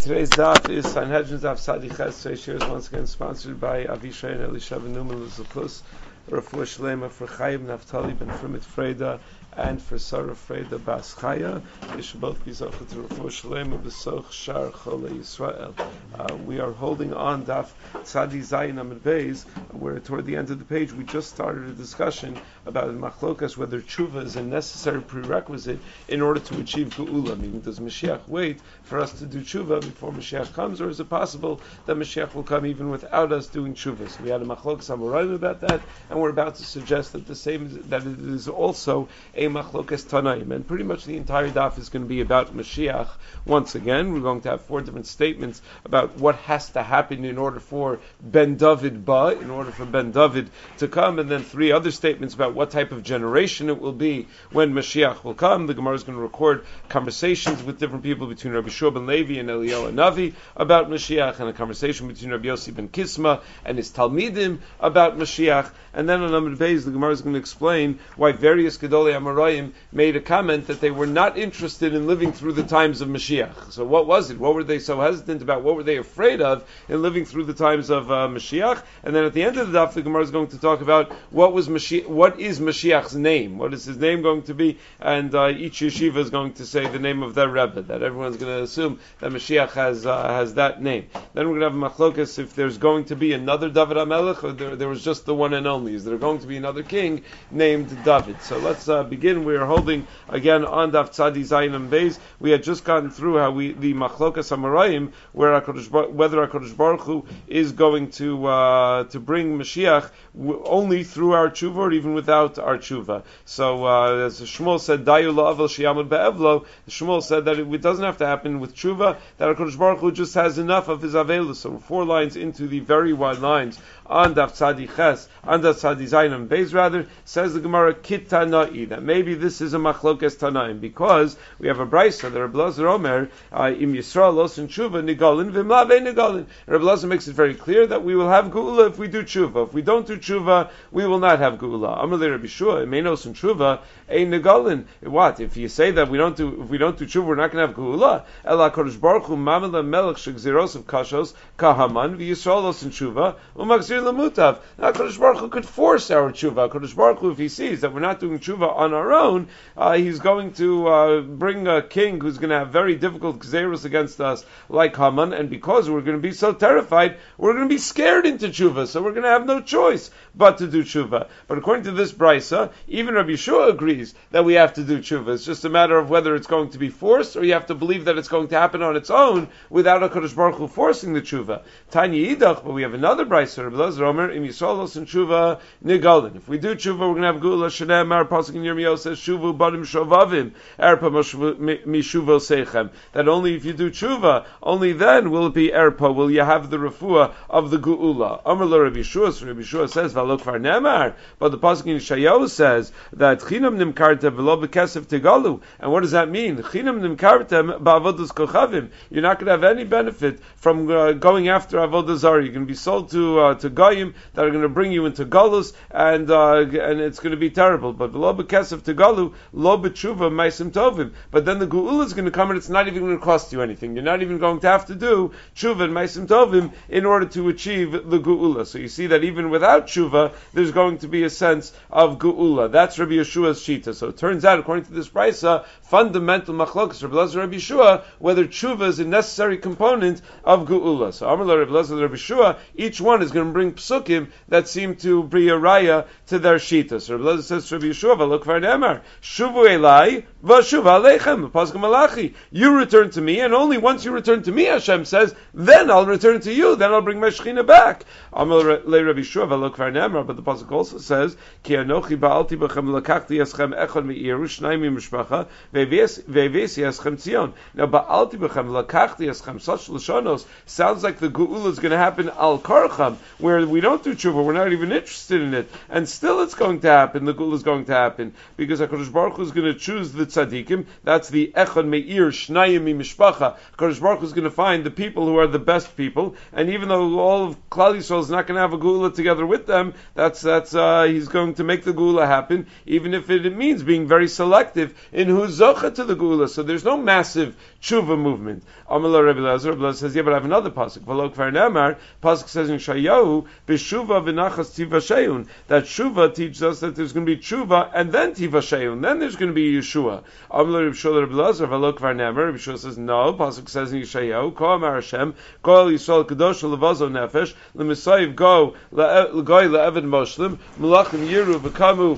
Today's daf is Sanhedrin Daf Sadi Ches. Today's share is once again sponsored by Avishai and Elisha ben Numan Luzaklus, Refuah Shlema for Chaim Naftali ben Frumit Freda, and for Sarah Freda Bas Chaya. They should both be Zochah to Refuah Shlema B'soch Shar Chole Yisrael. We are holding on Daf Tzadi Zayin Amid Beis, where toward the end of the page we just started a discussion about Machlokas, whether tshuva is a necessary prerequisite in order to achieve Geula. Meaning, does Mashiach wait for us to do tshuva before Mashiach comes, or is it possible that Mashiach will come even without us doing tshuva? So we had a Machlokas Amoraim about that, and we're about to suggest that that it is also a Machlokas Tanaim, and pretty much the entire daf is going to be about Mashiach. Once again, we're going to have 4 different statements about what has to happen in order for Ben David in order for Ben David to come, and then 3 other statements about what type of generation it will be when Mashiach will come. The Gemara is going to record conversations with different people between Rabbi Shua ben Levi and Eliyahu Navi about Mashiach, and a conversation between Rabbi Yossi ben Kisma and his Talmidim about Mashiach. And then on Amud Beis, the Gemara is going to explain why various Gedolei Amoraim made a comment that they were not interested in living through the times of Mashiach. So what was it? What were they so hesitant about? What were they afraid of in living through the times of Mashiach? And then at the end of the daf, the Gemara is going to talk about what is Mashiach's name? What is his name going to be? And each yeshiva is going to say the name of their Rebbe, that everyone's going to assume that Mashiach has that name. Then we're going to have a machlokas if there's going to be another David HaMelech, or there was just the one and only. Is there going to be another king named David? So let's begin. We are holding again on Daf Tzadi Zayin and Beis. We had just gotten through how the machlokas Amoraim, whether HaKadosh Baruch Hu is going to bring Mashiach only through our tshuva or even without our tshuva. So as Shmuel said, Dayu la'avel sheyamud be'evlo, Shmuel said that it doesn't have to happen with tshuva, that HaKadosh Baruch Hu just has enough of his avelus. So 4 lines into the very wide lines on Daf Tzadi Ches, on Daf Tzadi Zayin and Beis rather, says the Gemara Kitana'i, that maybe this is a Machlokes Tanaim, because we have a brayso that Rabbi Elazar Omer, Im Yisrael Osin Tshuva Nigalin V'Mla Nigalin. Rabbi Elazar makes it very clear that we will have Geula if we do Tshuva. If we don't do Tshuva, we will not have Geula. Amar le Rabbi Shua, Imeinos and Tshuva, Ein Nigalin. What? If you say that if we don't do Tshuva, we're not going to have Geula? Ela Kodesh Baruch Hu Mamela Melech Shegzeros of Kashos Kahaman V'Yisrael Osin Tshuva U'Magzir Lamutav. Now Kodesh Baruch Hu could force our Tshuva. Kodesh Baruch Hu, if he sees that we're not doing Tshuva on our own, he's going to bring a king who's going to have very difficult gzeros against us, like Haman, and because we're going to be so terrified, we're going to be scared into Tshuva, so we're going to have no choice but to do Tshuva. But according to this brayso, even Rabbi Yeshua agrees that we have to do Tshuva. It's just a matter of whether it's going to be forced, or you have to believe that it's going to happen on its own without a Kodesh Baruch Hu forcing the Tshuva. Tanya Yidach, but we have another brayso, Rabbi Elazar Omer, Im Yisrael Osin Tshuva Nigalin. If we do Tshuva, we're going to have Geula. Shnei Mar Pasuk in Yirmiyahu says, Shuvu Badim Shovavim, Erpa Mishuvo Seichem. That only if you do Tshuva, only then will it be Erpa, will you have the refuah of the Geula. Amar lo Rabbi Yeshua, so Rabbi Yeshua says, V'alo kvar nemar, but the Pasuk in Yeshayahu says, that Chinam Nimkarta V'lo B'kesef Tigalu. And what does that mean? Chinam Nimkartem Ba'avodas Kochavim. You're not going to have any benefit from going after Avodah Zarah. You're going to be sold to Goyim that are going to bring you into Galus, and it's going to be terrible. But V'lo B'kesef Tigalu, Lo B'tshuva Maisim Tovim. But then the Geula is going to come, and it's not even going to cost you anything. You're not even going to have to do Tshuva and Maisim Tovim in order to achieve the Geula. So you see that even without Tshuva, there's going to be a sense of Geula. That's Rabbi Yeshua's shita. So it turns out, according to this brayso, fundamental machlokas Rabbi Elazar Rabbi Yeshua, whether Tshuva is a necessary component of Geula. So Amar lo Rabbi Elazar Rabbi Yeshua, each one is going to bring psukim that seem to be a raya to their shita. So Rabbi Elazar says to Rabbi Yeshua, V'lo kvar nemar, Shuvu elai, v'shuv aleichem, Pasuk Malachi. You return to me, and only once you return to me, Hashem says, then I'll return to you, then I'll bring my Shechina back. Amar le Rabbi Yeshua, V'lo kvar nemar, but the Pasuk also says, Ki anochi ba'alti b'chem lakachti eschem echad me'iru, shnayim mimishpacha, ve'evesi eschem tzion. Now, ba'alti b'chem lakachti eschem, such lashonos, sounds like the Geula is going to happen al karcham, where we don't do tshuva, we're not even interested interested in it, and still it's going to happen. The Geula is going to happen because HaKadosh Baruch Hu is going to choose the tzaddikim. That's the Echad Meir Shnayim Mishpacha. HaKadosh Baruch Hu is going to find the people who are the best people, and even though all of Klal Yisrael is not going to have a Geula together with them, that's he's going to make the Geula happen, even if it means being very selective in who's zocha to the Geula. So there's no massive tshuva movement. Amallah Rabbi Lazar says, yeah, but I have another pasuk. V'lo kvar nemar, pasuk says in Shayahu, b'shuva v'nachas tivasheun. That shuva teaches us that there's going to be tshuva and then tivasheun. Then there's going to be Yeshua. Amallah Rabbi Shua Rabbi Lazar, v'lo kvar nemar. Rabbi Shua says, no. Pasuk says in Shayahu, Ko Amar Hashem, Kol Yisrael kadosh levazo nefesh, l'misayiv go l'goy le'evid moshlim, melachim yiru v'kamu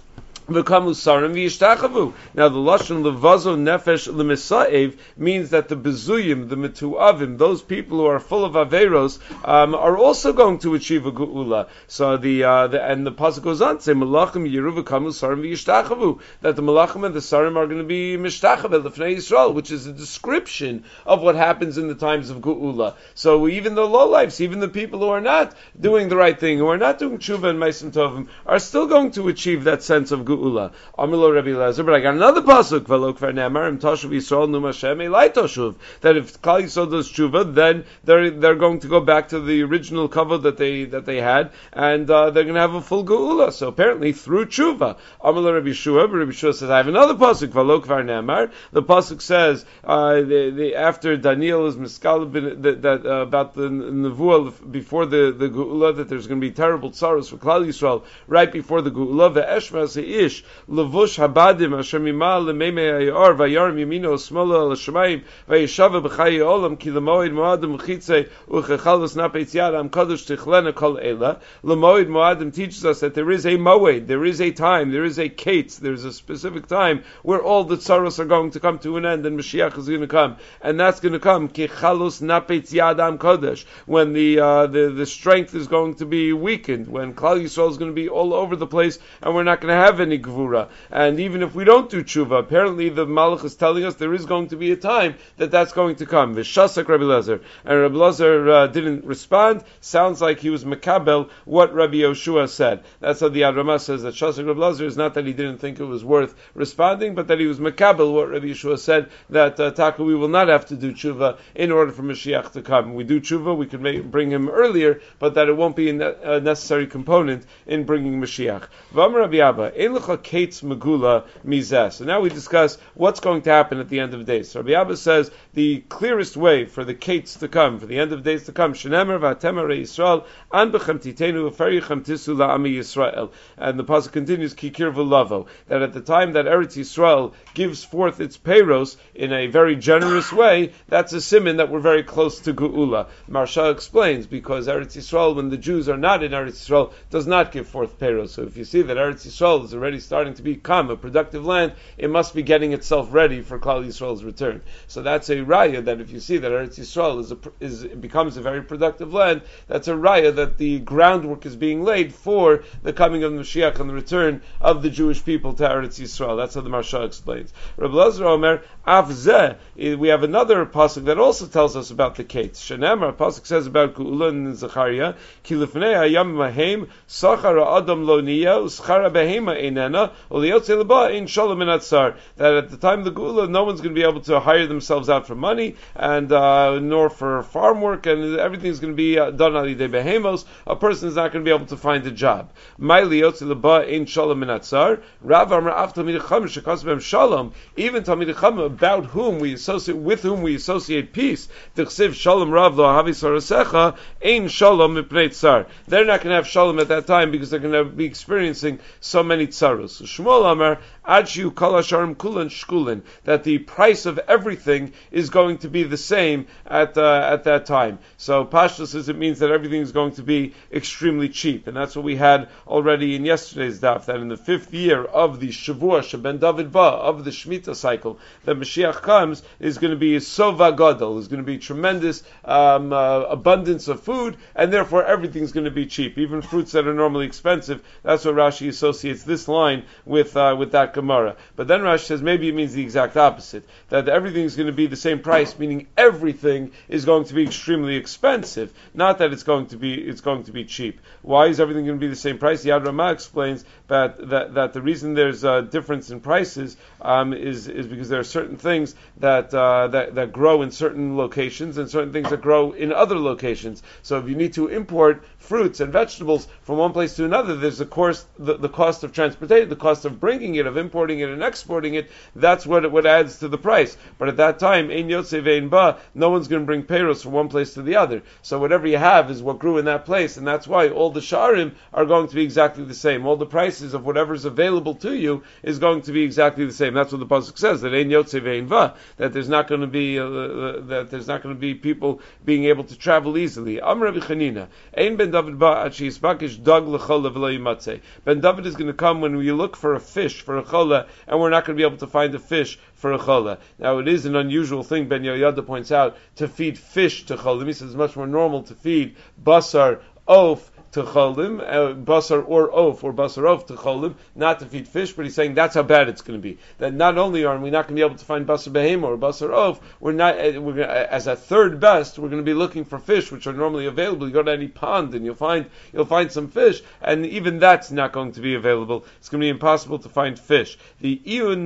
sarim v'yishtachavu. Now the lashon levazo nefesh l'misaev means that the bezuyim, the metuavim, those people who are full of averos, are also going to achieve a geula. So the pasuk goes on to say malachim yiru v'kamu sarim v'yishtachavu, that the malachim and the sarim are going to be mishtachave l'fnei Yisrael, which is a description of what happens in the times of geula. So even the lowlifes, even the people who are not doing the right thing, who are not doing tshuva and meisim tovim, are still going to achieve that sense of geula. Amilo Rabbi Lazar, but I got another pasuk. V'lo kvar nemar im toshuv Yisrael num Hashem elai toshuv. That if Klal Yisrael does tshuva, then they're going to go back to the original kavod that they had, and they're going to have a full geula. So apparently through tshuva. Amilo Rabbi Shua, but Rabbi Shua says I have another pasuk. V'lo kvar nemar. The pasuk says after Daniel is miskal about the nevuah before the geula, that there's going to be terrible tsaros for Klal Yisrael right before the geula. Ve'eshma seish levush habadim asher mimal lemeimei hayar vayarim yamino smola l'shamayim vayishava b'chayi olam ki lemoed moadim chitzei uchechalus napetz yadam kadosh tichlena kol ela. Lemoed moadim teaches us that there is a moed, there is a time, there is a kates, there is a specific time where all the tsaros are going to come to an end, and Mashiach is going to come, and that's going to come ki chalus napetz yadam kadosh, when the strength is going to be weakened, when Klal Yisrael is going to be all over the place, and we're not going to have any gvura. And even if we don't do tshuva, apparently the Malach is telling us there is going to be a time that's going to come. V'shasak Rabbi Lazar. And Rabbi Lazar didn't respond. Sounds like he was makabel what Rabbi Yoshua said. That's how the Yad Ramah says, that Shasak Rabbi Lazar is not that he didn't think it was worth responding, but that he was makabel what Rabbi Yoshua said, that Taka, we will not have to do tshuva in order for Mashiach to come. We do tshuva, we can bring him earlier, but that it won't be a necessary component in bringing Mashiach. V'amar Rabbi Abba, Kates Megula Mizeh. So now we discuss what's going to happen at the end of days. So Rabbi Abba says the clearest way for the Kates to come, for the end of days to come, Shenemer v'atemer Yisrael an bechem titenu v'ferichem tisu la'ami Yisrael. And the pasuk continues, Kikir v'lavo, that at the time that Eretz Yisrael gives forth its peiros in a very generous way, that's a siman that we're very close to Geula. Marsha explains, because Eretz Yisrael, when the Jews are not in Eretz Yisrael, does not give forth peiros. So if you see that Eretz Yisrael is already starting to become a productive land, it must be getting itself ready for Klal Yisrael's return. So that's a raya that if you see that Eretz Yisrael becomes a very productive land, that's a raya that the groundwork is being laid for the coming of Mashiach and the return of the Jewish people to Eretz Yisrael. That's how the Marsha explains. Rabbi Lazar Omer, Avzeh, we have another pasuk that also tells us about the Kates. Shenemar, pasuk says about Geula in Zechariah, Ki lifnei hayam mahem, sachar adam lo niya, uschara behema einena, that at the time of the Geula, no one's going to be able to hire themselves out for money, and nor for farm work, and everything's going to be done on the behemos. A person is not going to be able to find a job. Even Talmidei Chacham, about whom we associate, with whom we associate peace, they're not going to have shalom at that time because they're going to be experiencing so many tsaros. Shmuel Amar, Adshu Kol Hasharim Kulan Shkulin, that the price of everything is going to be the same at that time. So Pashto says it means that everything is going to be extremely cheap, and that's what we had already in yesterday's daf, that in the 5th year of the Shavua Sheben David Ba, of the Shemitah cycle, that Mashiach comes, is going to be Sova Gadol, is going to be tremendous abundance of food, and therefore everything's going to be cheap, even fruits that are normally expensive. That's what Rashi associates this line with that Gemara. But then Rashi says maybe it means the exact opposite, that everything is going to be the same price, meaning everything is going to be extremely expensive, not that it's going to be cheap. Why is everything going to be the same price? Yad Ramah explains that the reason there's a difference in prices is because there are certain things that grow in certain locations and certain things that grow in other locations. So if you need to import fruits and vegetables from one place to another, there's of course the cost of transportation, the cost of bringing it, of importing it and exporting it. That's what adds to the price. But at that time, ein yotze ve'ein ba, no one's going to bring peiros from one place to the other. So whatever you have is what grew in that place, and that's why all the sha'arim are going to be exactly the same. All the prices of whatever's available to you is going to be exactly the same. That's what the pasuk says, that ein yotze ve'ein va, that there's not going to be people being able to travel easily. Amar Rabbi Chanina, ein ben David ba ad she'yisbakish dag l'chola v'lo yimatzeh. Ben David is going to come when we look for a fish for a chola, and we're not going to be able to find a fish for a chola. Now it is an unusual thing, Ben Yoyada points out, to feed fish to cholim. He says it's much more normal to feed basar, oaf, to cholim, basar or oaf to cholim, not to feed fish, but he's saying that's how bad it's going to be. That not only are we not going to be able to find basar behema or basar oaf, we're going as a third best, we're going to be looking for fish which are normally available. You go to any pond and you'll find some fish, and even that's not going to be available. It's going to be impossible to find fish. The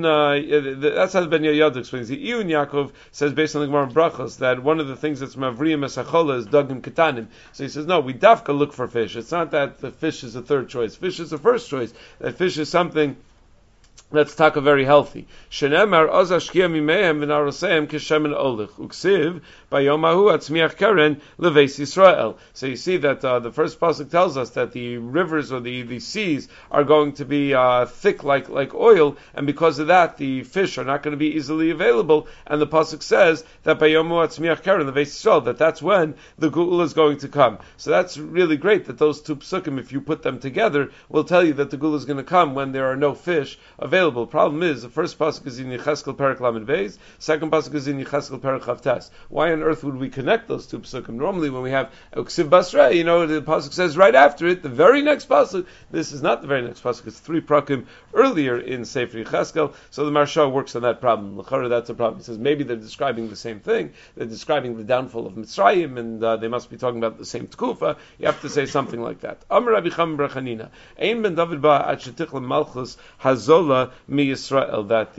Iyun, that's how the Ben Yoyada explains. The Iyun Yaakov says based on the Gemara Brachos that one of the things that's mavriyim esachola is dagim ketanim. So he says no, we dafka look for fish. It's not that the fish is a third choice. Fish is the first choice. That fish is something that's taka very healthy. Shenemar ozashkia mimehem v'narosehem kishemen olich uksiv bayomahu atzmiach keren leveis Yisrael. So you see that the first pasuk tells us that the rivers or the seas are going to be thick like oil, and because of that the fish are not going to be easily available. And the pasuk says that bayomahu atzmiach keren leveis Yisrael, that's when the geula is going to come. So that's really great that those two psukim, if you put them together, will tell you that the geula is going to come when there are no fish available. Problem is, the first pasuk is in Yecheskel Perek Lamed Beis, second pasuk is in Yecheskel Perek Chavtes. Why on earth would we connect those two pasukim? Normally, when we have Uksiv Basrei, the pasuk says right after it, the very next pasuk. This is not the very next pasuk; it's 3 prakim earlier in Sefer Yecheskel. So the Maharsha works on that problem. L'chara, that's a problem. He says maybe they're describing the same thing. They're describing the downfall of Mitzrayim, and they must be talking about the same tkufa. You have to say something like that. Amar Rabbi Chama bar Chanina, Ein ben David ba ad shetichle malchus hazola mi Yisrael, that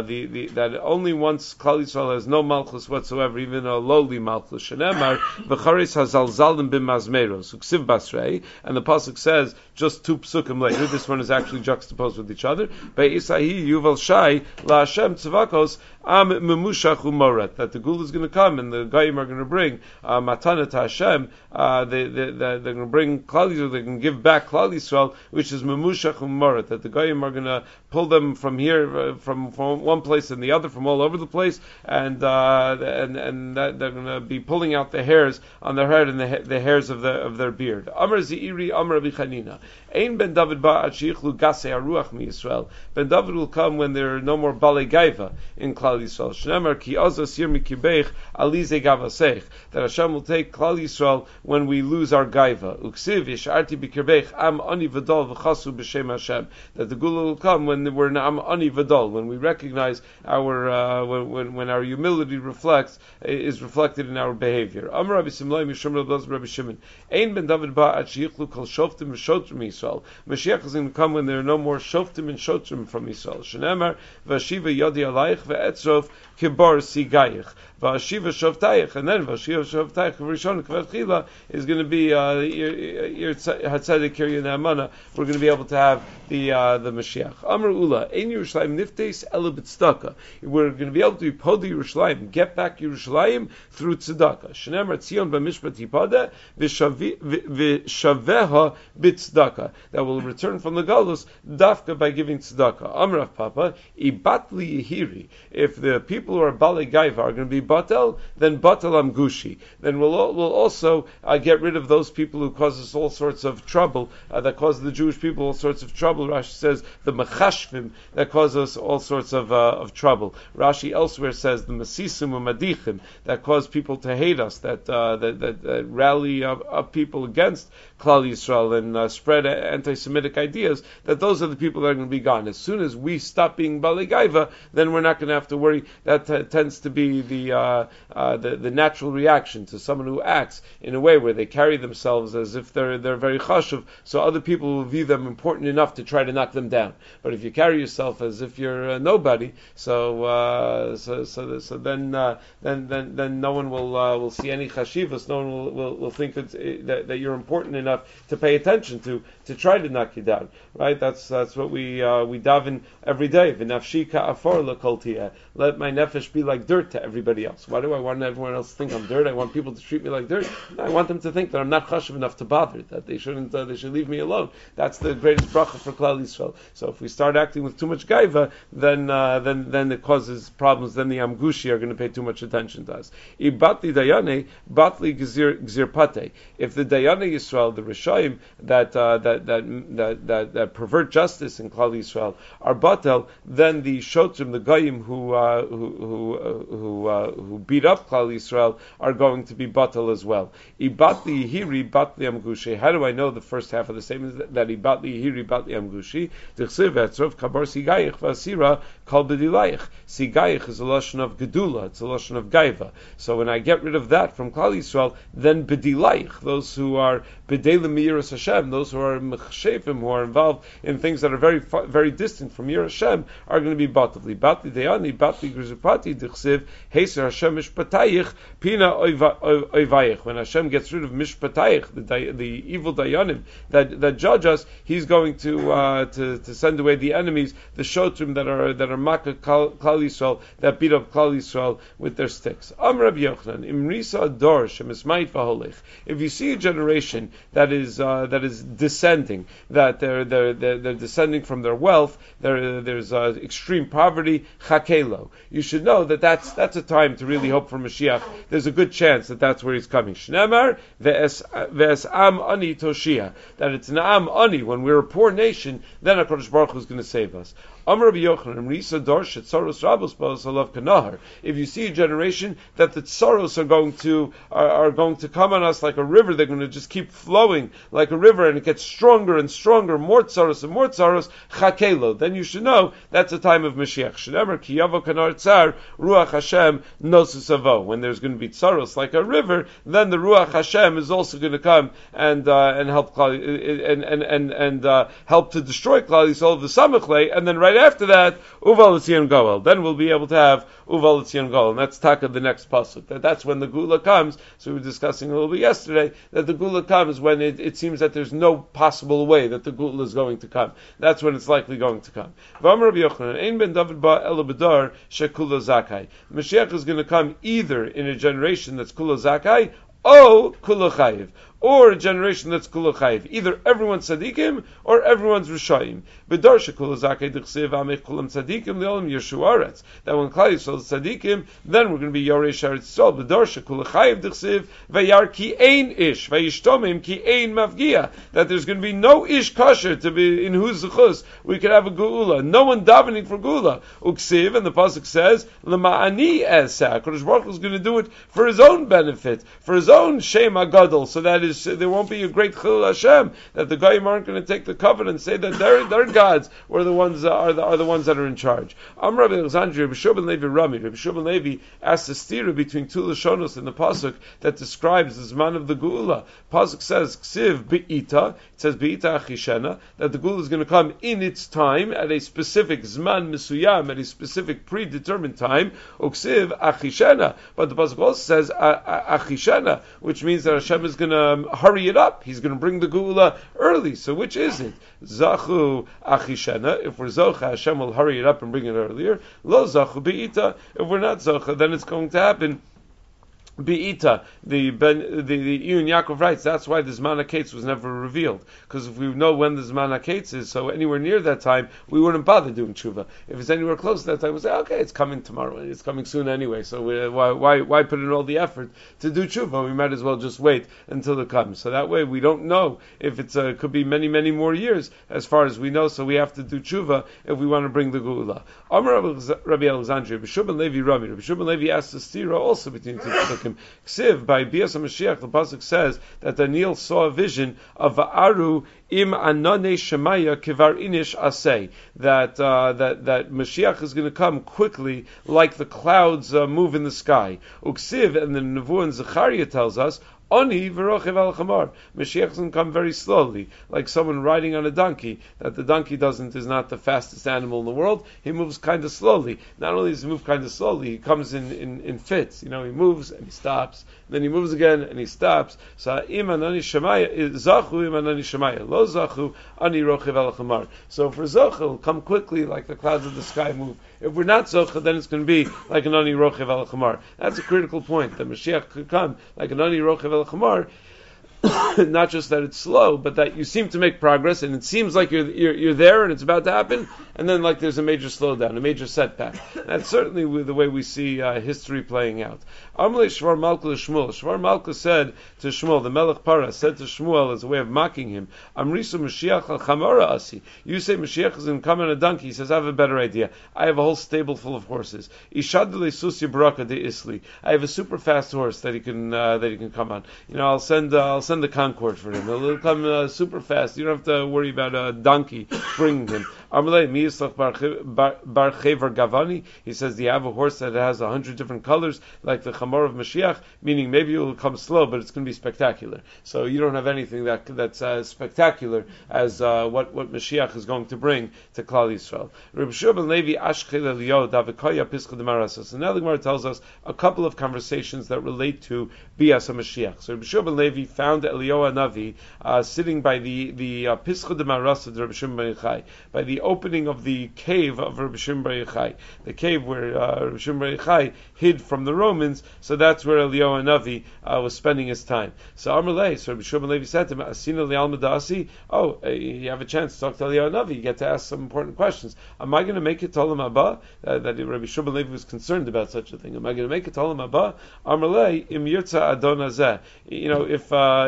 that only once Klal Yisrael has no malchus whatsoever, even a lowly malchus. Shenemar v'charis hazalzalim b'mazmeros uksiv basrei, and the pasuk says just 2 psukim later. This one is actually juxtaposed with each other. Be'isahi yuval shai la Hashem tzvakos am memushach umoret, that the gula is going to come and the goyim are going to bring matana to Hashem. They're going to bring Klal Yisrael. They're going to give back Klal Yisrael, which is memushach umoret, that the goyim are going to pull them from here, from one place and the other, from all over the place, and that they're going to be pulling out the hairs on their head and the hairs of their beard. Amar Zeiri, Amar Rabbi Chanina, Ein ben David ba ad sheichlu gasei haruach mi Yisrael. Ben David will come when there are no more balei gaiva in Klal Yisrael. Shneimar ki azos yir mikibeich alize gavaseich. That Hashem will take Klal Yisrael when we lose our gaiva. Uksiv yisharti b'kirbeich am ani v'dol v'chasu b'shem Hashem. That the gula will come when we're am ani v'dol, when we recognize our when our humility is reflected in our behavior. Amar Rabbi Simlai mishum Rabbi Shimon. Ein ben David ba ad sheichlu kol shoftim v'shotrim Yisrael. Mashiach is going to come when there are no more shoftim and shotrim from Yisrael. Shenemar v'ashiva yodi alayich ve'etzrov kibar sigayich v'ashiva shovtayich, and then v'ashiva shovtayich v'rishon k'vatchila is going to be hatzedek kirya ne'amana. We're going to be able to have the Mashiach. Amar Ula, Ein Yerushalayim niftes ela b'tzedakah. We're going to be able to podi Yerushalayim, get back Yerushalayim through tzedakah. Shenemar Tzion b'mishpat yipada v'shaveha b'tzedakah. That will return from the galus dafka by giving tzedakah. Amar Rav Papa, ibatli yehiri. If the people people who are Balei Gaiva are going to be Batel, then Batel Amgushi. Then we'll also get rid of those people who cause us all sorts of trouble, that cause the Jewish people all sorts of trouble. Rashi says the Mechashvim that cause us all sorts of trouble. Rashi elsewhere says the Masisum Umadichim that cause people to hate us, that rally up people against Klal Yisrael and spread anti-Semitic ideas, that those are the people that are going to be gone. As soon as we stop being Balei Gaiva, then we're not going to have to worry. That tends to be the natural reaction to someone who acts in a way where they carry themselves as if they're very chashuv, so other people will view them important enough to try to knock them down. But if you carry yourself as if you're nobody, so then no one will see any chashivas. No one will think that you're important enough to pay attention to try to knock you down. Right? That's what we daven every day. V'nafshi ka'afor l'koltieh. Let my nefesh be like dirt to everybody else. Why do I want everyone else to think I'm dirt? I want people to treat me like dirt. I want them to think that I'm not chashuv enough to bother. That they shouldn't. They should leave me alone. That's the greatest bracha for Klal Yisrael. So if we start acting with too much gaiva, then it causes problems. Then the amgushi are going to pay too much attention to us. Ibatli dayane, batli gzir pate. If the dayane Yisrael, the Rishayim that pervert justice in Klal Yisrael are batel, then the shotrim, the goyim who beat up Klal Yisrael are going to be batel as well. Ibatli hiri batli amgushi. How do I know the first half of the statement is that ibatli hiri batli amgushi? D'chsev etzrov kabar sigayich v'asira kol b'dilayich. Sigayich is a lashon of gedula. It's a lashon of gaiva. So when I get rid of that from Klal Yisrael, then b'dilayich, those who are b'delim miyiras Hashem, those who are mechshefim, who are involved in things that are very very distant from Yir Hashem, are going to be batavli. Batli deyani, batli grizupati, d'chsev heiser Hashem mishpatayich, pina oivayich. When Hashem gets rid of mishpatayich, the evil dayanim that judge us, He's going to send away the enemies, the shotrim that are makkah Klal Yisrael, that beat up Klal Yisrael with their sticks. Am Rabbi Yochanan, imrisa dor shemismayit v'holech. If you see a generation that is descending, that they're descending from their wealth, there's extreme poverty, chakelo. You should know that's a time to really hope for Mashiach. There's a good chance that that's where he's coming. Shnemar ve'es am ani toshia. That it's an am ani, when we're a poor nation, then HaKadosh Baruch Hu is going to save us. If you see a generation that the tsaros are going to come on us like a river, they're going to just keep flowing like a river, and it gets stronger and stronger, more tsaros and more tsaros, chakelo, then you should know that's a time of Mashiach. Shnemer ki yavo kanar tsar ruach Hashem nosusavo. When there's going to be tsaros like a river, then the ruach Hashem is also going to come and help help to destroy Klal Yisrael the samachle, and then right after that, Uval L'Tzion Goel. Then we'll be able to have Uval L'Tzion Goel, and that's taka the next pasuk. That's when the Gula comes. So we were discussing a little bit yesterday that the Gula comes when it seems that there's no possible way that the Gula is going to come. That's when it's likely going to come. V'amar Rabbi Yochanan, Ein ben David ba ela bedar shekula zakai. Mashiach is going to come either in a generation that's kula zakai, or kula chayiv, or a generation that's kula chayiv. Either everyone's tzaddikim or everyone's rishayim. B'dar shekula zakai d'chsev amech kulam tzaddikim le'olam yeshu aretz. That when Klal Yisrael is tzaddikim, then we're going to be yoresh aretz Yisrael. B'dar shekula chayiv d'chsev vayar ki ein ish vayishtomim ki ein mavgia. That there's going to be no ish kosher to be in whose zechus we could have a geula. No one davening for geula. Uksiv, and the pasuk says l'ma'ani esah. HaKadosh Baruch Hu is going to do it for his own benefit, for his own shem agadol. So that is, there won't be a great chilul Hashem, that the goyim aren't going to take the covenant and say that their gods were the ones are the ones that are in charge. Amar Rabbi Alexandria, Rabbi Shua ben Levi Rami. Rabbi Shua ben Levi asked the stira between two lashonos in the pasuk that describes the zman of the geula. Pasuk says ksiv beita. It says beita achishena, that the geula is going to come in its time at a specific zman misuyam, at a specific predetermined time. Uksiv achishena, but the pasuk also says achishena, which means that Hashem is going to hurry it up. He's going to bring the geula early. So which is it? Zachu achishena. If we're zocha, Hashem will hurry it up and bring it earlier. Lo zachu beita. If we're not zocha, then it's going to happen Be'ita, the Iyun Yaakov writes, that's why the Zman HaKetz was never revealed. Because if we know when the Zman HaKetz is, so anywhere near that time, we wouldn't bother doing tshuva. If it's anywhere close to that time, we say, okay, it's coming tomorrow, it's coming soon anyway, so why put in all the effort to do tshuva? We might as well just wait until it comes. So that way we don't know if it's could be many, many more years, as far as we know, so we have to do tshuva if we want to bring the Geula. Amar Rabbi Alexandria, B'Shub ben Levi Rami, Rabbi Shub ben Levi asked the stira also between two psukim. Ksiv, by Bias HaMashiach, the pasuk says that Daniel saw a vision of Va'aru im anane shemaya kivar inish asay, that Mashiach is going to come quickly like the clouds move in the sky. Uksiv, and the Nevuah in Zechariah tells us, Oni v'rochev al chamar. Mashiach doesn't come very slowly, like someone riding on a donkey. That the donkey is not the fastest animal in the world. He moves kind of slowly. Not only does he move kind of slowly, he comes in fits. He moves and he stops. And then he moves again and he stops. So im anani shemaya zachu im anani shemaya lo zachu ani rochev al chamar. So for zachu, it'll come quickly like the clouds of the sky move. If we're not zachu, then it's going to be like an ani rochev al chamar. That's a critical point. That Mashiach could come like an ani rochev al chamar, not just that it's slow, but that you seem to make progress, and it seems like you're there and it's about to happen, and then like there's a major slowdown, a major setback. That's certainly the way we see history playing out. Amalei Shvar Malka Shmuel. Shvar Malka said to Shmuel, the Melech Para said to Shmuel as a way of mocking him, Amrisu Mashiach al Chamara Asi. You say Mashiach is going to come on a donkey. He says, I have a better idea. I have a whole stable full of horses. Ishadle Susi Baraka de Isli. I have a super fast horse that he can come on. I'll send the Concorde for him. He'll come super fast. You don't have to worry about a donkey bringing him. Amalei Miyislach Bar Chever Gavani. He says, do you have a horse that has 100 different colors like the Chamor of Mashiach? Meaning maybe it will come slow, but it's going to be spectacular. So you don't have anything that's as spectacular as what Mashiach is going to bring to Klal Yisrael. Reb Shua ben Levi Ashkel Eliyahu Davikoya Pischa Demarasa. So now the Gemara tells us a couple of conversations that relate to Bias HaMashiach. So Reb Shua ben Levi found Eliyahu Hanavi sitting by the Pischa Demarasa of Reb Shimon Bar Yochai, by the opening of the cave of Reb Shimon Bar Yochai, the cave where Reb Shimon Bar Yochai hid from the Romans. So that's where Eliyahu Hanavi was spending his time. So Amalei, so Rabbi Shimon Levi said to him, Asina li'alma da'asi. Oh, you have a chance to talk to Eliyahu Hanavi. You get to ask some important questions. Am I going to make it to Olam Haba? That Rabbi Shimon Levi was concerned about such a thing. Am I going to make it to Olam Haba? Amalei im yirtza adon hazeh. If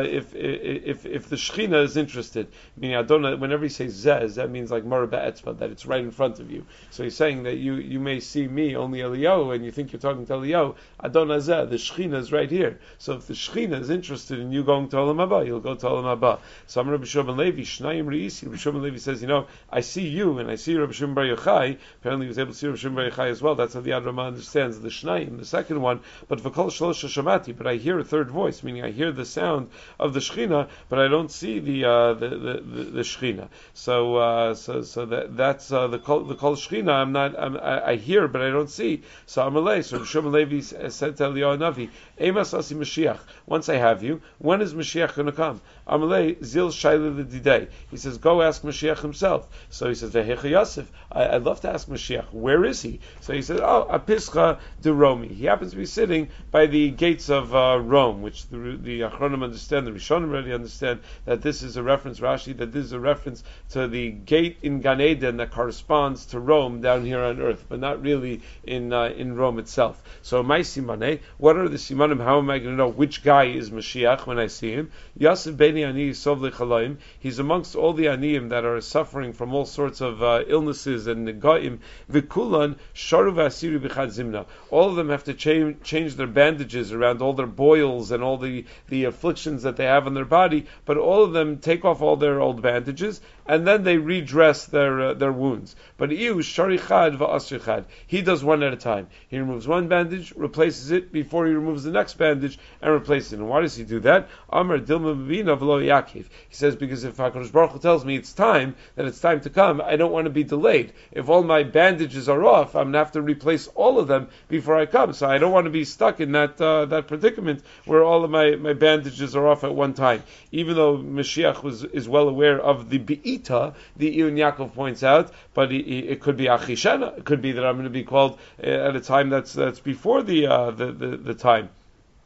the Shechina is interested, meaning Adon, whenever he says zeh means like Mara Ba'etzma, that it's right in front of you. So he's saying that you may see me, only Eliyahu, and you think you're talking to Eliyahu. Adon hazeh, the Shechina is right here. So if the Shechina is interested in you going to Olam Haba, you'll go to Olam Haba. So Rabbi Shimon Levi, Shnayim Reisi, Rabbi Shimon Levi says, I see you and I see Rabbi Shimon Bar Yochai. Apparently he was able to see Rabbi Shimon Bar Yochai as well. That's how the Yad Ramah understands the Shnayim, the second one. But V'kol Shlosh Shamati, but I hear a third voice, meaning I hear the sound of the Shechina, but I don't see the Shechina. So that's the Kol Shechina. I hear, but I don't see. So Amalei. So Rabbi Shimon Levi said to Eliyahu Hanavi, Emas Asi Mashiach. Once I have you, when is Mashiach going to come? Amalei Zil Shaila L'Didei. He says, go ask Mashiach himself. So he says, Vehecha Yosef. I'd love to ask Mashiach. Where is he? So he says, Apischa de Romi. He happens to be sitting by the gates of Rome, which the Achronim understand, the Rishonim already understand that this is a reference, Rashi, that this is a reference to the gate in Gan Eden that corresponds to Rome down here on earth, but not really in Rome itself. So my simaneh, what are the simanim? How am I going to know which guy is Mashiach when I see him? Yosef Beni Ani Sov Lechalayim. He's amongst all the Aniyim that are suffering from all sorts of illnesses and negaim. V'kulan sharu v'asiru b'chad zimna. All of them have to change their bandages around all their boils and all the afflictions that they have on their body, but all of them take off all their old bandages and then they redress their wounds. But Iu sharichad v'asrichad. He does one at a time. He removes one bandage, replaces it before he removes the next bandage and replaces it. And why does he do that? Amar Dilma B'Bina V'lo Yaakov. He says, because if HaKadosh Baruch Hu tells me it's time to come, I don't want to be delayed. If all my bandages are off, I'm going to have to replace all of them before I come. So I don't want to be stuck in that predicament where all of my bandages are off at one time. Even though Mashiach is well aware of the Be'ita, the Iyun Yaakov points out, but it could be Achishena. It could be that I'm going to be called at a time that's before the time.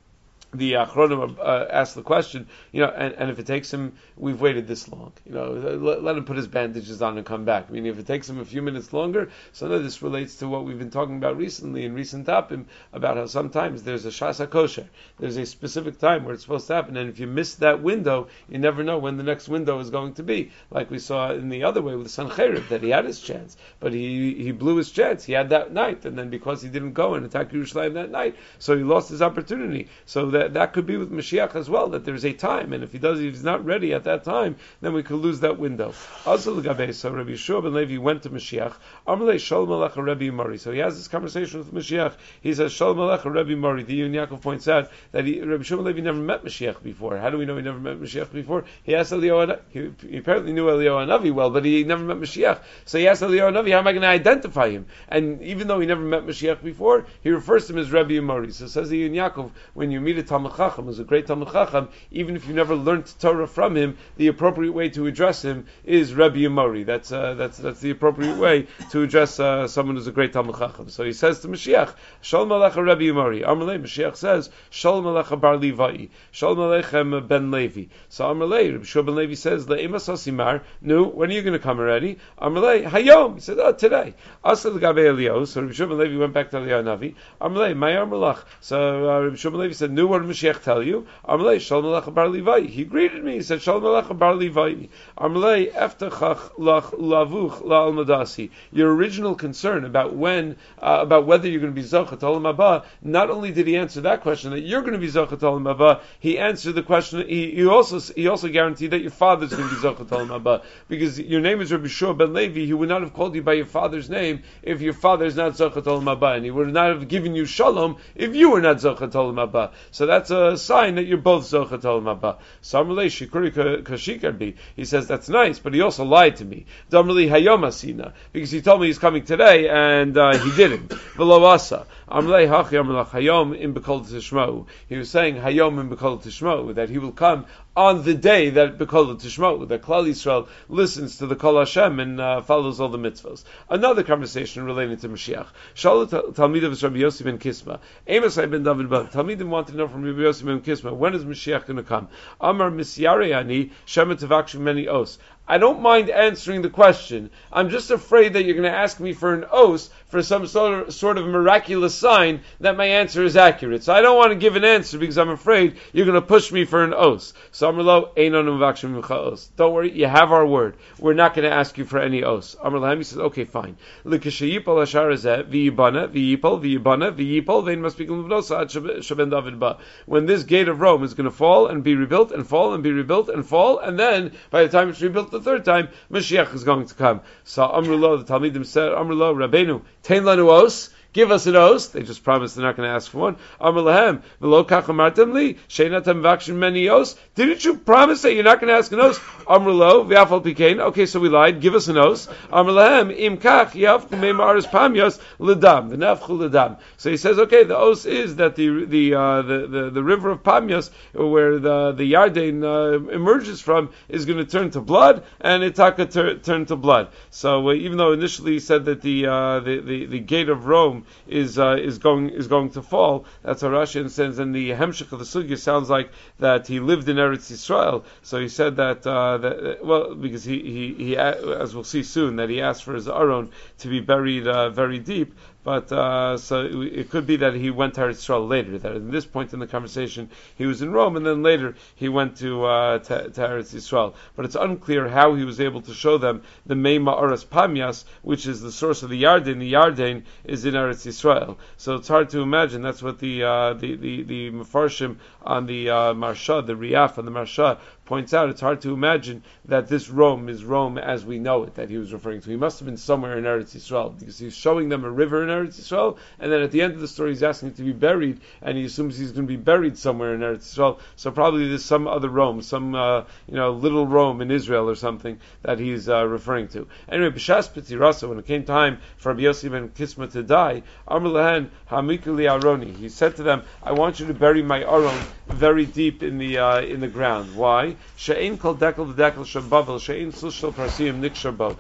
the Achronim asked the question, and if it takes him, we've waited this long, let him put his bandages on and come back. I mean, if it takes him a few minutes longer, so now this relates to what we've been talking about recently in recent tapim, about how sometimes there's a shas kosher, there's a specific time where it's supposed to happen, and if you miss that window, you never know when the next window is going to be. Like we saw in the other way with Sancherib, that he had his chance, but he blew his chance. He had that night, and then because he didn't go and attack Yerushalayim that night, so he lost his opportunity. So that could be with Mashiach as well, that there's a time, and if he's not ready at that time, then we could lose that window. Also, so Rabbi Yeshua ben Levi went to Mashiach. Amalei Shalom Alecha Rabbi Mori. So he has this conversation with Mashiach. He says Shalom Alecha Rabbi Mori. The Yun Yaakov points out that Rabbi Yeshua ben Levi never met Mashiach before. How do we know he never met Mashiach before? He asked Eliyahu. He apparently knew Eliyahu Hanavi well, but he never met Mashiach. So he asked Eliyahu Hanavi, how am I going to identify him? And even though he never met Mashiach before, he refers to him as Rabbi Mori. So says the Yun Yaakov, when you meet a Talmud Chacham, who's a great Talmud Chacham, even if you never learned Torah from him, the appropriate way to address him is Rabbi Mori. That's the appropriate way to address someone who's a great Talmud Chacham. So he says to Mashiach, Shalom Alecha Rabbi Mori. Amalei, Mashiach says, Shalom Alecha Bar Levi. Shalom Alechem Ben Levi. So Amalei, Rabbi Shua ben Levi says, Le'emas Osimar. No, when are you going to come already? Amalei, Hayom. He said, today. Asa L'gabe Eliyahu. So Rabbi Shua ben Levi went back to Eliyahu Navi. Amalei, Mayar Malach. So Rabbi Shua ben Levi said, what did Mashiach tell you? Amalei, Shalom Alecha Bar Levi. He greeted me. He said, Shalom Alecha Bar Levi. Amalei, Eftachach Lach Lavuch La'al Madasi. Your original concern about whether you're going to be Zochet Olam Haba, not only did he answer that question, that you're going to be Zochet Olam Haba, he answered the question, he also guaranteed that your father's going to be Zochet Olam Haba. Because your name is Rabbi Shua ben Levi, he would not have called you by your father's name if your father is not Zochet Olam Haba, and he would not have given you Shalom if you were not Zochet Olam Haba. So that's a sign that you're both Zochet Olam Haba. Samrlei Shikuri Kashikarbi. He says, that's nice, but he also lied to me. Damrli Hayom Asina, because he told me he's coming today, and he didn't. V'lo asa. Amrlei Hachi Amrlach Hayom im B'kol Tishmau. He was saying Hayom im B'kol Tishmau, that he will come on the day that B'kol Tishmau, that Klal Yisrael listens to the Kol Hashem and follows all the mitzvahs. Another conversation relating to Mashiach. Shalu Talmidav Rabbi Yossi ben Kisma. Amos ben David Ba. Talmidim wanted to know from Rabbi Yossi ben Kisma, when is Mashiach going to come? Amar Misyarei Shema Tavakshu Meni Os. I don't mind answering the question. I'm just afraid that you're going to ask me for an os, for some sort of miraculous sign that my answer is accurate. So I don't want to give an answer because I'm afraid you're going to push me for an os. So Amrlo, Einon Mavakshim Micha Os. Don't worry, you have our word. We're not going to ask you for any os. Amrlahem, he says, okay, fine. L'kashayipol hasharazeh, v'yibana, v'yipol, vein must be g'luvnosa ad shaben David ba. When this gate of Rome is going to fall and be rebuilt and fall and be rebuilt and fall, and then by the time it's rebuilt the third time, Mashiach is going to come. So Amrullah, the Talmidim said, Amrullah, Rabbeinu, Tein lanu os, give us an os. They just promised they're not going to ask for one. Amar lahem, v'lo kach amartem li, she'natam vakshin meni os. Didn't you promise that you're not going to ask an os? Amar lo, v'afal pikein. Okay, so we lied. Give us an os. Amar lahem, im kach yavku meimaris pamyos l'dam, v'nafchu l'dam. So he says, okay, the os is that the river of Pamyos, where the Yarden emerges from, is going to turn to blood, and Itaka turn to blood. So even though initially he said that the gate of Rome is going to fall, that's how Rashi understands. And the Hemshech of the Sugya sounds like that he lived in Eretz Yisrael. So he said that because he as we'll see soon, that he asked for his Aron to be buried very deep. But so it could be that he went to Eretz Yisrael later. That at this point in the conversation he was in Rome, and then later he went to Eretz Yisrael. But it's unclear how he was able to show them the Mei Ma'aras Pamyas, which is the source of the Yarden. The Yarden is in Eretz Yisrael, so it's hard to imagine. That's what the Mefarshim on the Marsha, the Riyaf on the Marsha, points out. It's hard to imagine that this Rome is Rome as we know it, that he was referring to. He must have been somewhere in Eretz Yisrael, because he's showing them a river in Eretz Yisrael, and then at the end of the story he's asking to be buried, and he assumes he's going to be buried somewhere in Eretz Yisrael. So probably there's some other Rome, some little Rome in Israel or something that he's referring to. Anyway, B'shas P'tirasa, when it came time for Rabbi Yossi ben Kisma to die, Amar lahen hamikuli aroni. He said to them, I want you to bury my Aron very deep in the ground. Why? She'ein kol dekel v'dekel shel Bavel, she'ein sul shel Parsim nikshar bo.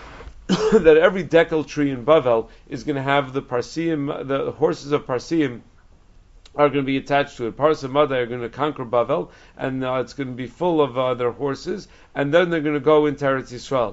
That every dekel tree in Bavel is going to have the Parsim, the horses of Parsim, are going to be attached to it. Paras and Madai are going to conquer Bavel, and it's going to be full of their horses, and then they're going to go into Eretz Yisrael.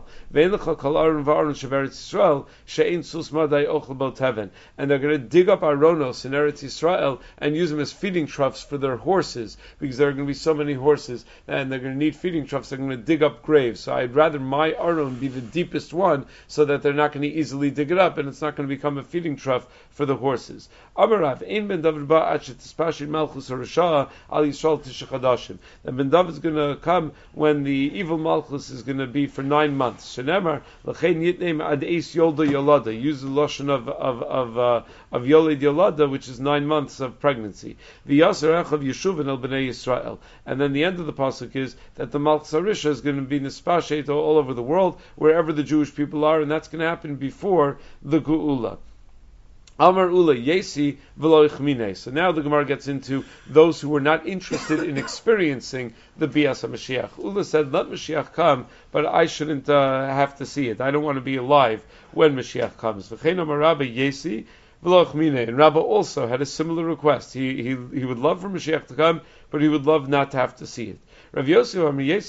And they're going to dig up Aronos in Eretz Yisrael and use them as feeding troughs for their horses, because there are going to be so many horses, and they're going to need feeding troughs. They're going to dig up graves. So I'd rather my Aron be the deepest one, so that they're not going to easily dig it up, and it's not going to become a feeding trough for the horses. Amarav, Ein Ben David Ba'at Shetispashid Malchus Rasha Al Yisrael Tishachadashim. And Ben David is going to come when the evil Malchus is going to be for 9 months. Shenemar L'chein Yitneim Ad Eis Yolda Yolada. Use the lotion of Yolid Yolada, which is 9 months of pregnancy. V'Yasser Echav Yeshuvin El Bnei Yisrael. And then the end of the pasuk is that the Malchus Harisha is going to be Nispashet all over the world, wherever the Jewish people are, and that's going to happen before the Geula. Amar Ula Yesi V'lo Ichmine. So now the Gemara gets into those who were not interested in experiencing the Bias HaMashiach. Ula said, let Mashiach come, but I shouldn't have to see it. I don't want to be alive when Mashiach comes. V'chein Amar Rabba Yesi V'lo Ichmine. And Rabba also had a similar request. He would love for Mashiach to come, but he would love not to have to see it. Rav Yosef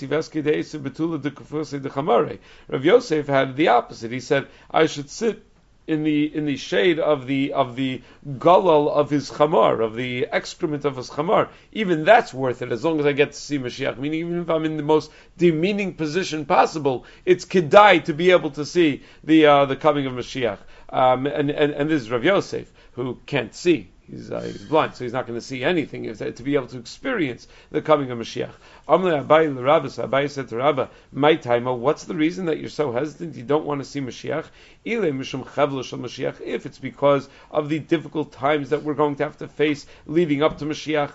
had the opposite. He said, I should sit in the shade of the galal of his chamar, of the excrement of his chamar. Even that's worth it, as long as I get to see Mashiach. Meaning, even if I'm in the most demeaning position possible, it's kedai to be able to see the coming of Mashiach. And this is Rav Yosef, who can't see. He's blind, so he's not going to see anything to be able to experience the coming of Mashiach. Abai said to Rabba, my time, what's the reason that you're so hesitant? You don't want to see Mashiach? If it's because of the difficult times that we're going to have to face leading up to Mashiach.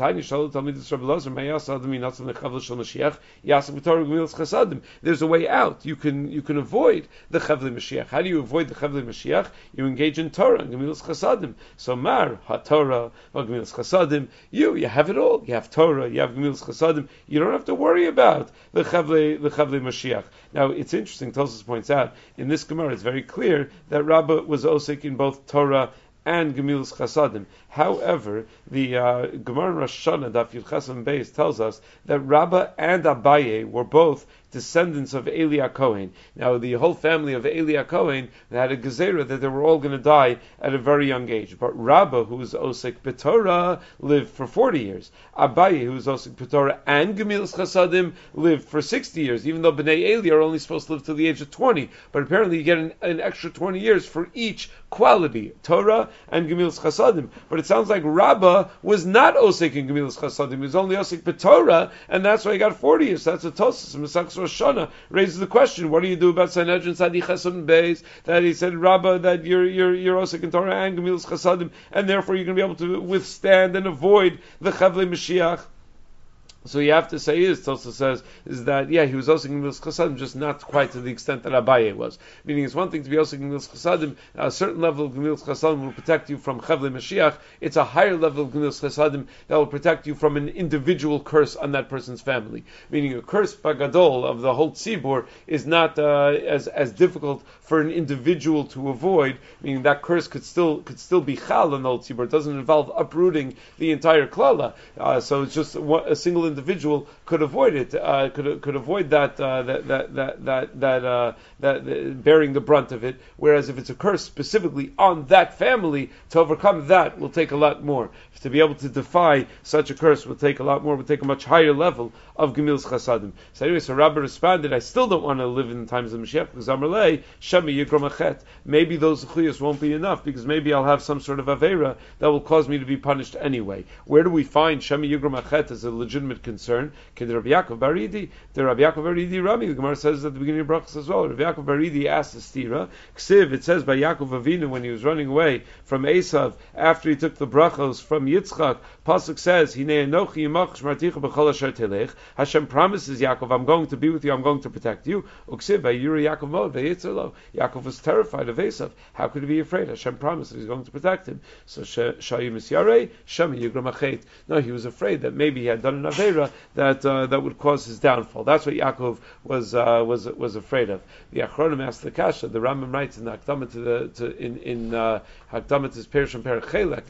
There's a way out. You can avoid the Chavli Mashiach. How do you avoid the Chavli Mashiach? You engage in Torah and Gemilas Chasadim. So Mar HaTorah Gemilas Chasadim. You have it all. You have Torah. You have Gemilas Chasadim. You don't have to worry about the Chavli Mashiach. Now it's interesting. Tosfos points out in this Gemara it's very clear that Rabbah was osik in both Torah and Gemilas Chasadim. However, the Gemara Rosh Hashanah Daf Yud Chesam Beis tells us that Rabbah and Abaye were both descendants of Eli HaKohen. Now, the whole family of Eli HaKohen had a gezerah that they were all going to die at a very young age. But Rabbah, who was Osik B'Torah, lived for 40 years. Abaye, who was Osik B'Torah and Gemilas Chasadim, lived for 60 years, even though Bnei Eli are only supposed to live till the age of 20. But apparently you get an extra 20 years for each quality, Torah and Gemilas Chasadim. But it sounds like Rabbah was not Osik in Gemilas Chasadim. He was only Osik B'Torah, and that's why he got 40 years. That's a Tosfos in Masechus Rosh Hashanah raises the question: what do you do about Sanhedrin Tzadi Chesam Beis that he said, Rabbah, that you're Osik in Torah and Gemilas Chasadim, and therefore you're going to be able to withstand and avoid the Chavlei Mashiach? So you have to say Tosfos says, is that, he was osik in Gemilas Chasadim, just not quite to the extent that Abaye was. Meaning it's one thing to be osik in Gemilas Chasadim, a certain level of Gemilas Chasadim will protect you from Chavlei Mashiach. It's a higher level of Gemilas Chasadim that will protect you from an individual curse on that person's family. Meaning a curse bagadol of the whole tzibur is not as difficult for an individual to avoid, meaning that curse could still be chal on the whole tzibur. It doesn't involve uprooting the entire klala. So it's just a single individual could avoid it, could avoid that bearing the brunt of it. Whereas if it's a curse specifically on that family, to overcome that will take a lot more. To be able to defy such a curse will take a lot more, will take a much higher level of Gemilas Chasadim. So anyway, so Rabbah responded, I still don't want to live in the times of Mashiach, because Amarlei, Shemi Yigrom Achet. Maybe those Zechuyos won't be enough, because maybe I'll have some sort of Aveira that will cause me to be punished anyway. Where do we find Shemi Yigrom Achet as a legitimate concern? Can Rabbi Yaakov Baridi? The Rabbi Yaakov Baridi Rami, the Gemara says at the beginning of Brachos as well. Rabbi Yaakov Baridi asked the Stira, Ksiv, it says by Yaakov Avinu when he was running away from Esav after he took the Brachos from Yitzchak, Pasuk says, Hinei Enochi Yimach Shmarticha B'chol Asher Telech. Hashem promises Yaakov, I'm going to be with you, I'm going to protect you. Uksiv, Vayira Yaakov Mod, Vayitzerlo. Yaakov was terrified of Esav. How could he be afraid? Hashem promised he's going to protect him. So Shayim Misyarei, Shemi Yigram Achet. No, he was afraid that maybe he had done an Aveira Torah that would cause his downfall. That's what Yaakov was afraid of. The Achronim asked the Kasha. The Rambam writes in the Hakdama Hakdama to Perishim Perek Chelek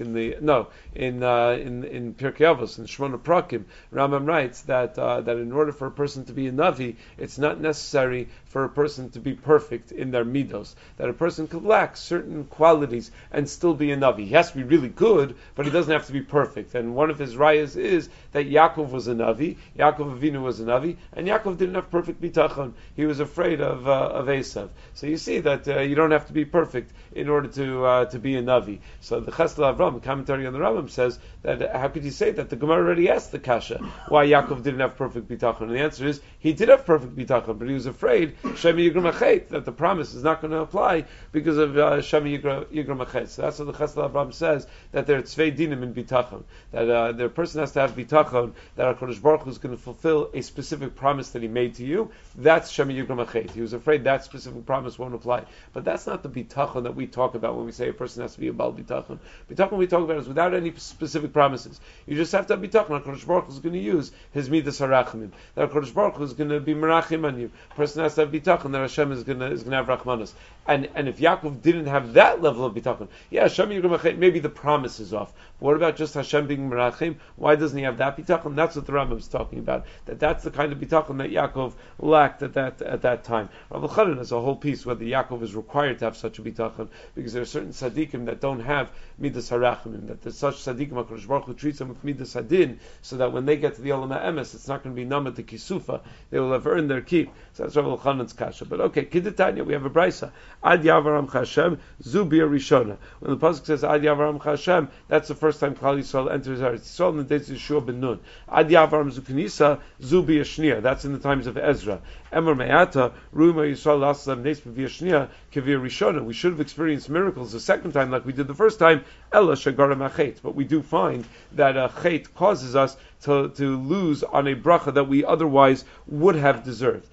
in Pirkei Avos in Shmona Prakim. Rambam writes that in order for a person to be a Navi, it's not necessary for a person to be perfect in their midos. That a person could lack certain qualities and still be a Navi. He has to be really good, but he doesn't have to be perfect. And one of his rayas is that Yaakov was a Navi, Yaakov Avinu was a Navi, and Yaakov didn't have perfect bitachon. He was afraid of Esav. So you see that you don't have to be perfect in order to be a Navi. So the Chesed Avram, the commentary on the Rambam, says that how could you say that? The Gemara already asked the Kasha why Yaakov didn't have perfect bitachon. And the answer is he did have perfect bitachon, but he was afraid Shemi Yigram Achet, that the promise is not going to apply because of Shemi Yigram Achet. So that's what the Chesed Avram says, that there are tzvei dinim in bitachon, that the person has to have bitachon, that HaKadosh Baruch Hu is going to fulfill a specific promise that he made to you. That's Shemi Yigram Achet. He was afraid that specific promise won't apply. But that's not the bitachon that we talk about when we say a person has to be a Baal bitachon. Bitachon we talk about is without any specific promises. You just have to have bitachon. HaKadosh Baruch Hu is going to use his midas harachamim. That HaKadosh Baruch Hu is going to be merachim on you. A person has to have bitachon that Hashem is going to have rachmanas. And if Yaakov didn't have that level of bitachon, Hashem Yigram Achet, maybe the promise is off. But what about just Hashem being merachim? Why doesn't he have that bitachon? That's what the Rambam is talking about. That's the kind of bitachon that Yaakov lacked at that time. Rav Elchanan has a whole piece whether Yaakov is required to have such a bitachon, because there are certain tzaddikim that don't have midas harachamim, that there's such tzaddikim HaKadosh Baruch Hu treats them with midas hadin, so that when they get to the Olam HaEmes, it's not going to be nama to kisufa. They will have earned their keep. So that's Rav Elchanan's kasha. But okay, Kiddetanya, we have a brisa. Ad Yavaram Hashem Zubir Rishona. When the pasuk says Ad Yavaram Hashem, that's the first time Klal Yisrael enters Eretz Yisrael in the days of Yeshua ben Nun. Ad Yavaram Zukanisa Zubir Shnia. That's in the times of Ezra. Emor Me'ata Ruma Yisrael Laslam Nes B'Vir Shnia Kivir Rishona. We should have experienced miracles the second time like we did the first time. Ella Shagaram Achet. But we do find that a chet causes us to lose on a bracha that we otherwise would have deserved.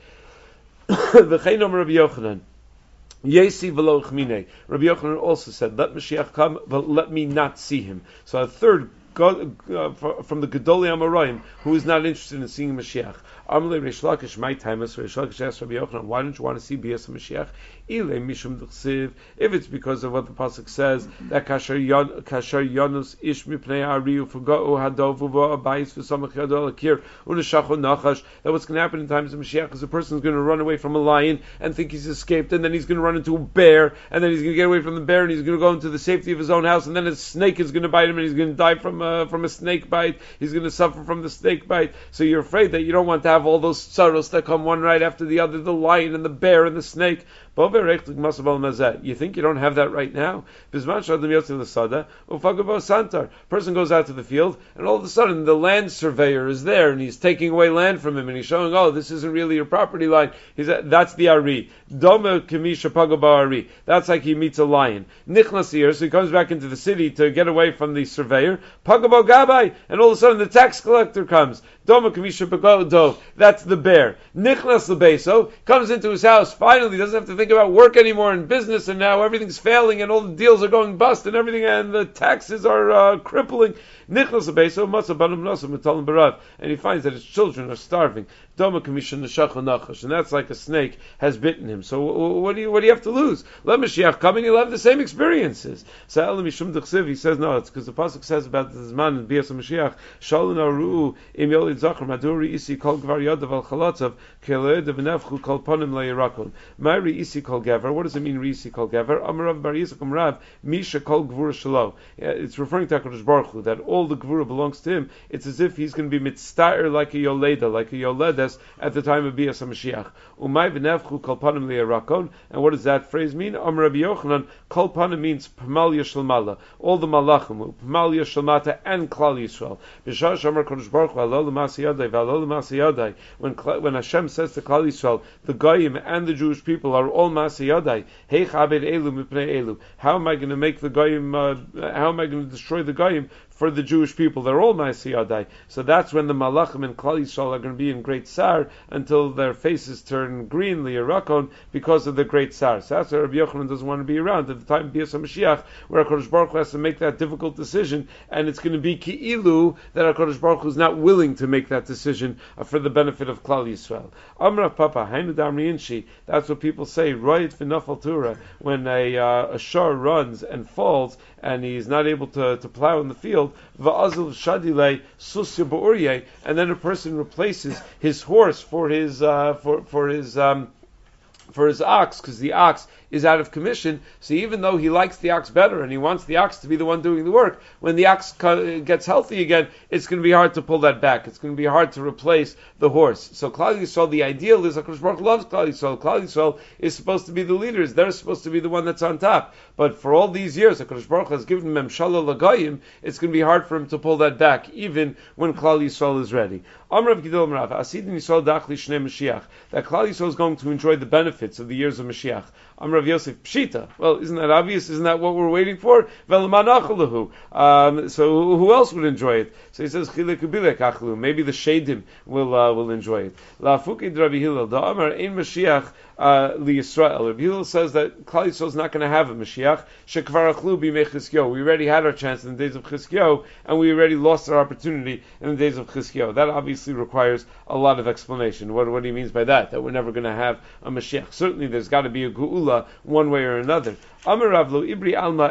V'chein Omer Rabbi Yochanan. Yesi v'lo chmine. Rabbi Yochanan also said, let Mashiach come, but let me not see him. So a third from the Gedolei Amoraim who is not interested in seeing Mashiach. Amalei Reish Lakish, my time is Reish Lakish asked Rabbi Yochanan, why don't you want to see Bias Mashiach? Ile mishum d'chsiv. If it's because of what the pasuk says, that kasher Yonus ish mipnei ariu fuga'u hadov uva abayis v'samach yadol akir u'neshachu nachash. That what's going to happen in times of Mashiach is a person is going to run away from a lion and think he's escaped, and then he's going to run into a bear, and then he's going to get away from the bear, and he's going to go into the safety of his own house, and then a snake is going to bite him, and he's going to die from a snake bite. He's going to suffer from the snake bite. So you're afraid that you don't want to have all those tsaros that come one right after the other, the lion and the bear and the snake. You think you don't have that right now? Person goes out to the field, and all of a sudden the land surveyor is there, and he's taking away land from him, and he's showing, oh, this isn't really your property line. That's the Ari. That's like he meets a lion. So he comes back into the city to get away from the surveyor. And all of a sudden the tax collector comes. That's the bear. Nichnas lebeso comes into his house. Finally, doesn't have to think about work anymore and business, and now everything's failing, and all the deals are going bust, and everything, and the taxes are crippling. Nichnas lebeso masabanum nosam metalim barav, and he finds that his children are starving. Doma commission neshacha nachash, and that's like a snake has bitten him. So what do you have to lose? Let Mashiach come and he'll have the same experiences. So Elam Mishum D'Chsiv, he says no, it's because the pasuk says about the Zman and Bias Mashiach. Shalom Aru im Yolid Zachar Maduri Isi Kol Gvar Yodav Al Chalatzav Keled V'Nefchu Kol Ponim LaYirakon. My Isi Kol Gever. What does it mean? Isi Kol Gever. Amarav Bar Yisakom Rav Misha Kol Gvur Shalo. It's referring to HaKadosh Baruch Hu, that all the Gvura belongs to him. It's as if he's going to be mitztaer like a Yoleda, like a Yoledes at the time of Bias HaMashiach. Umay V'Nefchu Kol Ponim LaYirakon. And what does that phrase mean? Amar Rabbi Yochanan, Kol Ponim means P'mal Yishalmala, all the Malachim, P'mal Yishalmata and Klal Yisrael. B'shah Shamar Kodesh Baruch Hu, Alol L'Masi Yadai, V'Alol L'Masi Yadai. When Hashem says to Klal Yisrael, the Goyim and the Jewish people are all Masi Yadai. Heich Abed Elu Mipnei Elu. How am I going to make the Goyim? How am I going to destroy the Goyim for the Jewish people. They're all Ma'asiyadai. So that's when the Malachim and Klal Yisrael are going to be in great tsar until their faces turn green, liyarakon, because of the great tsar. So that's why Rabbi Yochanan doesn't want to be around at the time of Bias HaMashiach, where HaKadosh Baruch Hu has to make that difficult decision, and it's going to be ki'ilu that HaKadosh Baruch Hu is not willing to make that decision for the benefit of Klal Yisrael. Amra Papa, Hainu Damri Inshi, that's what people say, Royit V'Nafal Tura, when a shar runs and falls, and he's not able to plow in the field, Va'azil Shadile Susya Ba'urye, and then a person replaces his horse for his ox, because the ox is out of commission. So even though he likes the ox better and he wants the ox to be the one doing the work, when the ox gets healthy again, it's going to be hard to pull that back. It's going to be hard to replace the horse. So Klal Yisrael, the ideal is HaKadosh Baruch Hu loves Klal Yisrael. Klal Yisrael is supposed to be the leaders. They're supposed to be the one that's on top. But for all these years, HaKadosh Baruch Hu has given him Memshala Lagayim. It's going to be hard for him to pull that back, even when Klal Yisrael is ready. Amrav Gidol Amrav, Asidin Yisrael Dachli Shnei Mashiach, that Klal Yisrael is going to enjoy the benefits of the years of Mashiach. Amrav Yosef Pshita. Well, isn't that obvious? Isn't that what we're waiting for? So who else would enjoy it? So he says, maybe the Shadim will enjoy it. La'afukid Rabbi Hillel, the Amar ein Mashiach li Yisrael. Rabbi Hillel says that Klal Yisrael is not going to have a Mashiach. Shekvar achlu b'mei Chizkiyahu. We already had our chance in the days of Chizkiyahu, and we already lost our opportunity in the days of Chizkiyahu. That obviously requires a lot of explanation. What he means by that? That we're never going to have a Mashiach. Certainly, there's got to be a Geula one way or another. Amaravlo Ibri Alma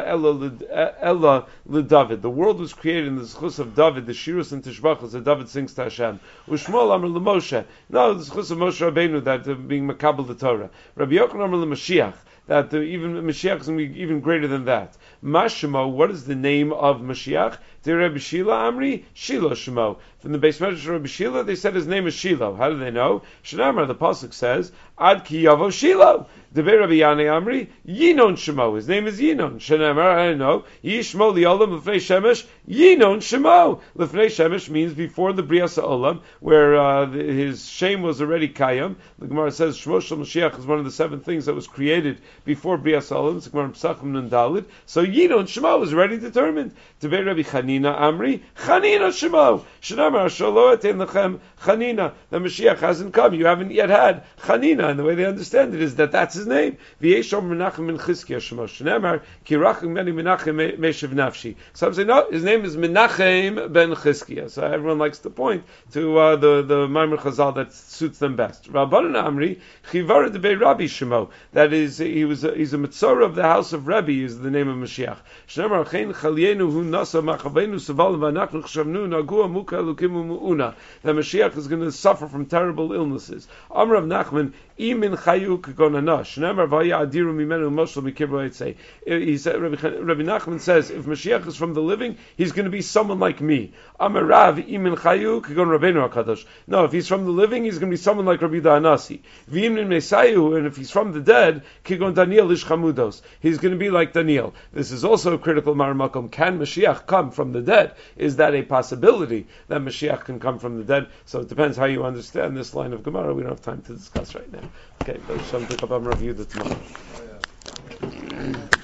Ella David. The world was created in the zchus of David, the Shirus and Tishbachos that David sings to Hashem. Ushmol Amar LeMoshe. No, the zchus of Moshe Rabbeinu that being Makabel the Torah. Rabbi Yochanan Amar LeMashiach. That even Mashiach is going to be even greater than that. Mashemo, what is the name of Mashiach? De Rabbi Shila Amri, Shilo Shemo. From the base measure of Rabbi Shila, they said his name is Shilo. How do they know? Shnamar, the pasuk says, Ad ki yavo Shilo. De Rabbi Yanei Amri, Yinon Shemo. His name is Yinon. Shnamar, I don't know. Yishmo liolam lefnei shemesh, Yinon Shemo. Lefnei shemesh means before the Brias Olam, where his shame was already Kayam. The Gemara says Shmo Shel Mashiach is one of the 7 things that was created before Brias Olam. The Gemara Pesachim Nun Dalid. So Yinon Shemo was already determined. De Rabbi Chanina Amri, Chanina Shemo. Shnamar Shalo Etem Lechem Chanina. The Mashiach hasn't come. You haven't yet had Chanina. And the way they understand it is that that's his name. V'yeshom Menachem Ben Chizkiah Shemo. Shnamar Kirachim Meni Menachem Meshav Nafshi. Some say no, his name is Menachem Ben Chizkiah. So everyone likes to point to the Maimar Chazal that suits them best. Rabbanan Amri Chivara de Rabbi Shemo. That is, he's a Mitzorah of the house of Rabbi is the name of Mashiach. Shnamar Chen Chalienu Hu Nasa Machavenu Saval V'Anachnu Chshavnu Nagua Muka Lukimu Mu'una. That Mashiach is going to suffer from terrible illnesses. Amrav Nachman Imin Chayu Kagonana. Shnamar Vaya Adiru Mimenu Moshel Mikibro Eitzei. He said, Rabbi Nachman says, if Mashiach is from the living, he's going to be someone like me. Amarav Imin Chayu Kagon Rabbeinu HaKadosh. No, if he's from the living, he's going to be someone like Rabbi Da'anasi. V'Imin Mesayu, and if he's from the dead, Kigon Daniel Ish Chamudos. He's going to be like Daniel. This is also a critical maramakom. Can Mashiach come from the dead? Is that a possibility that Mashiach can come from the dead? So it depends how you understand this line of Gemara. We don't have time to discuss right now. Okay, but Shem pick up on review the tomorrow.